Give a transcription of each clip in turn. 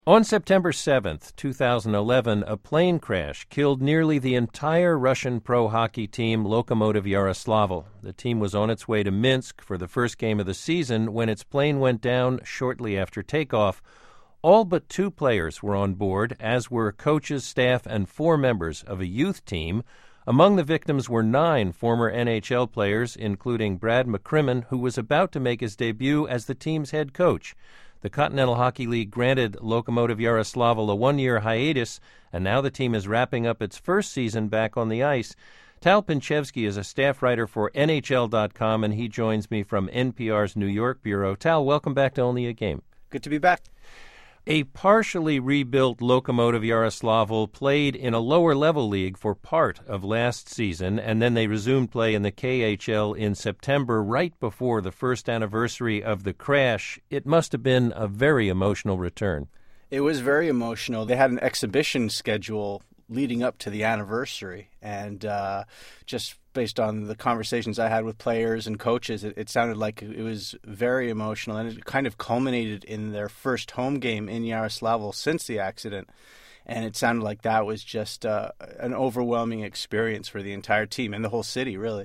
On September 7th, 2011, a plane crash killed nearly the entire Russian pro hockey team Lokomotiv Yaroslavl. The team was on its way to Minsk for the first game of the season when its plane went down shortly after takeoff. All but 2 players were on board, as were coaches, staff, and 4 members of a youth team. Among the victims were 9 former NHL players, including Brad McCrimmon, who was about to make his debut as the team's head coach. The Continental Hockey League granted Lokomotiv Yaroslavl a 1-year hiatus, and now the team is wrapping up its first season back on the ice. Tal Pinchevsky is a staff writer for NHL.com, and he joins me from NPR's New York bureau. Tal, welcome back to Only a Game. Good to be back. A partially rebuilt Lokomotiv Yaroslavl played in a lower-level league for part of last season, and then they resumed play in the KHL in September, right before the first anniversary of the crash. It must have been a very emotional return. It was very emotional. They had an exhibition schedule leading up to the anniversary, and just based on the conversations I had with players and coaches, it sounded like it was very emotional, and it kind of culminated in their first home game in Yaroslavl since the accident, and it sounded like that was just an overwhelming experience for the entire team and the whole city, really.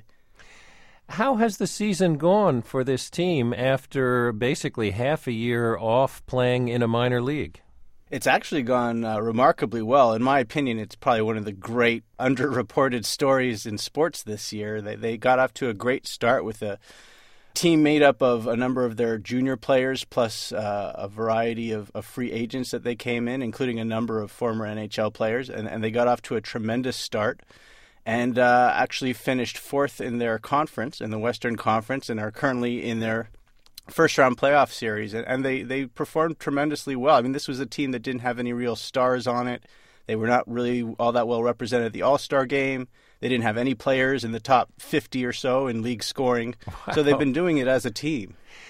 How has the season gone for this team after basically half a year off playing in a minor league? It's actually gone remarkably well. In my opinion, it's probably one of the great underreported stories in sports this year. They got off to a great start with a team made up of a number of their junior players plus a variety of free agents that they came in, including a number of former NHL players. And they got off to a tremendous start and actually finished 4th in their conference, in the Western Conference, and are currently in their first-round playoff series, and they performed tremendously well. I mean, this was a team that didn't have any real stars on it. They were not really all that well represented at the All-Star game. They didn't have any players in the top 50 or so in league scoring. Wow. So they've been doing it as a team.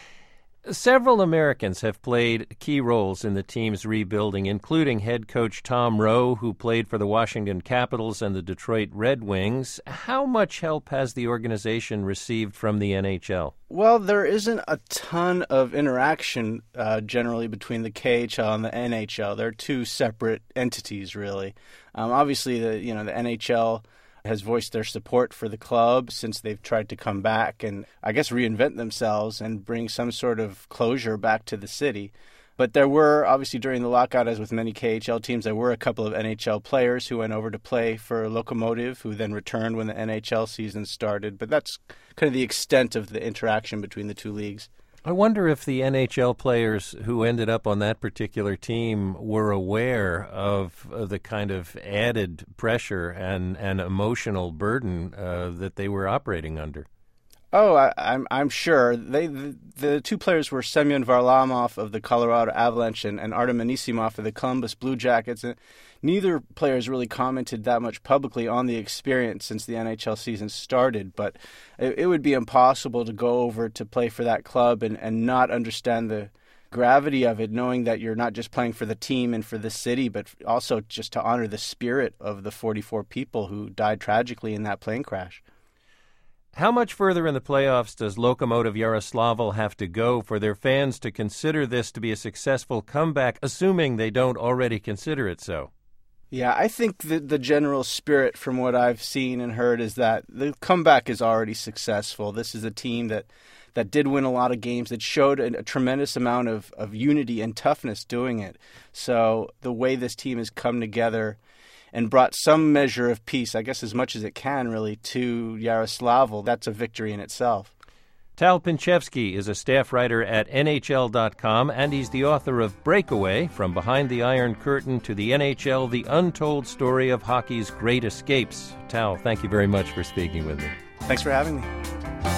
Several Americans have played key roles in the team's rebuilding, including head coach Tom Rowe, who played for the Washington Capitals and the Detroit Red Wings. How much help has the organization received from the NHL? Well, there isn't a ton of interaction generally between the KHL and the NHL. They're 2 separate entities, really. Obviously, the NHL has voiced their support for the club since they've tried to come back and, I guess, reinvent themselves and bring some sort of closure back to the city. But there were, obviously, during the lockout, as with many KHL teams, there were a couple of NHL players who went over to play for Lokomotiv, who then returned when the NHL season started. But that's kind of the extent of the interaction between the 2 leagues. I wonder if the NHL players who ended up on that particular team were aware of the kind of added pressure and emotional burden that they were operating under. Oh, I'm sure. The 2 players were Semyon Varlamov of the Colorado Avalanche and Artem Anisimov of the Columbus Blue Jackets. And neither player has really commented that much publicly on the experience since the NHL season started, but it would be impossible to go over to play for that club and not understand the gravity of it, knowing that you're not just playing for the team and for the city, but also just to honor the spirit of the 44 people who died tragically in that plane crash. How much further in the playoffs does Lokomotiv Yaroslavl have to go for their fans to consider this to be a successful comeback, assuming they don't already consider it so? Yeah, I think the general spirit from what I've seen and heard is that the comeback is already successful. This is a team that did win a lot of games, that showed a tremendous amount of unity and toughness doing it. So the way this team has come together and brought some measure of peace, I guess as much as it can really, to Yaroslavl, that's a victory in itself. Tal Pinchevsky is a staff writer at NHL.com, and he's the author of Breakaway, From Behind the Iron Curtain to the NHL, the untold story of hockey's great escapes. Tal, thank you very much for speaking with me. Thanks for having me.